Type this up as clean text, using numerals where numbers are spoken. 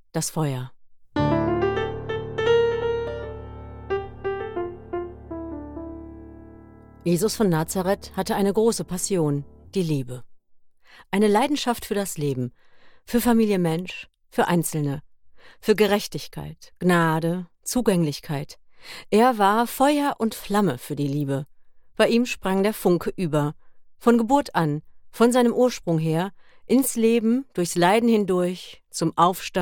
das Feuer. Jesus von Nazareth hatte eine große Passion, die Liebe. Eine Leidenschaft für das Leben, für Familie Mensch, für Einzelne, für Gerechtigkeit, Gnade, Zugänglichkeit. Er war Feuer und Flamme für die Liebe. Bei ihm sprang der Funke über, von Geburt an, von seinem Ursprung her, ins Leben, durchs Leiden hindurch, zum Aufstand